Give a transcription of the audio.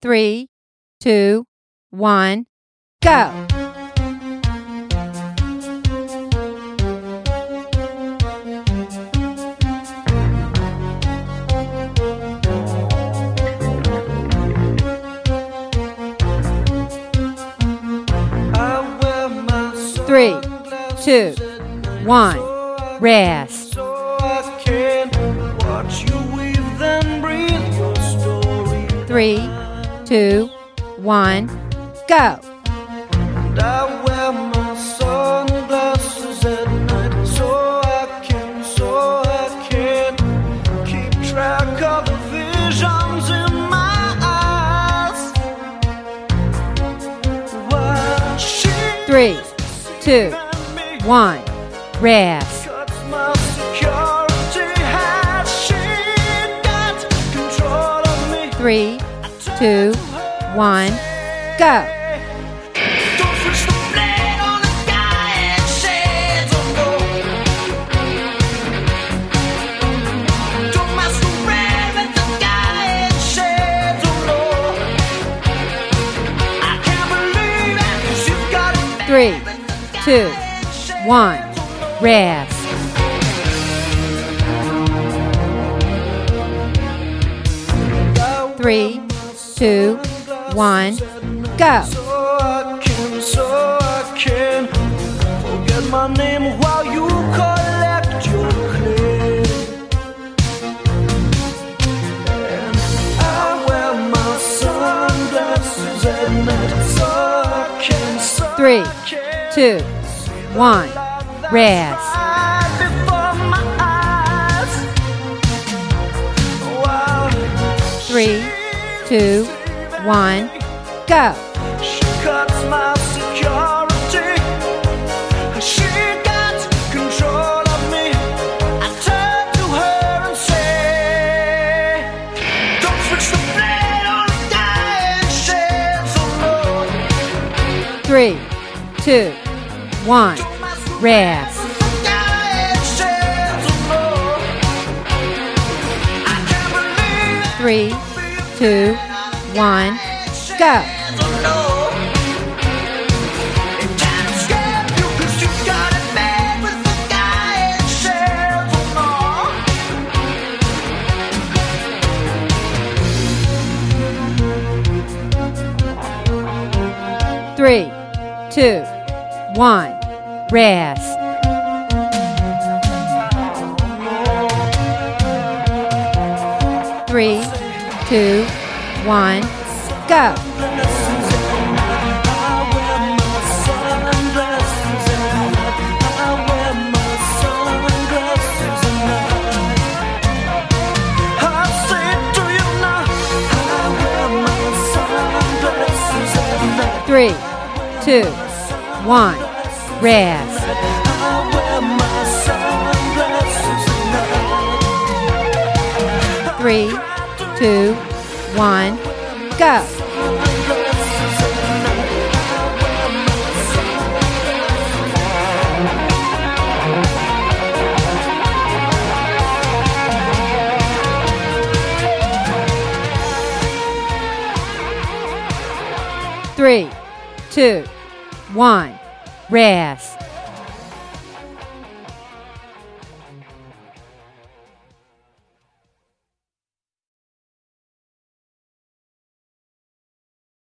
3, 2, 1, go! 3, 2, 1, rest. So I can watch you weave and breathe your story. 3, 2, 1, go! And I wear my sunglasses at night so I can keep track of the visions in my eyes. While she 3, 2, 1, rest. cuts my security, has she got control of me? 3, 2, 1, go! Don't switch the blade on the guy and shades of gold. Don't masquerade with the guy in shades of gold. I can't believe it, 'cause you've got it bad 3, with the guy 2, in shades 1, of gold. rest. 3, 2, 1, go! So I can forget my name while you collect your clay. And I wear my sunglasses at night so I can 3, 2, 1, rest. right before my eyes. While 3, 2, 1, go! she cuts my security. She got control of me. I turn to her and say, don't switch the blade on the guy in shades of gold. 3, 2, 1, rest. The guy in shades of gold. I can't believe it. 3, 2, 1, go! Shades of gold. It can't escape you 'cause you got it made with the guy in shades of gold. 3, 2, 1, rest. 3, 2, 1, go! Three, 2, 1, rest. 3, 2, 1, go! 3, 2, 1, rest.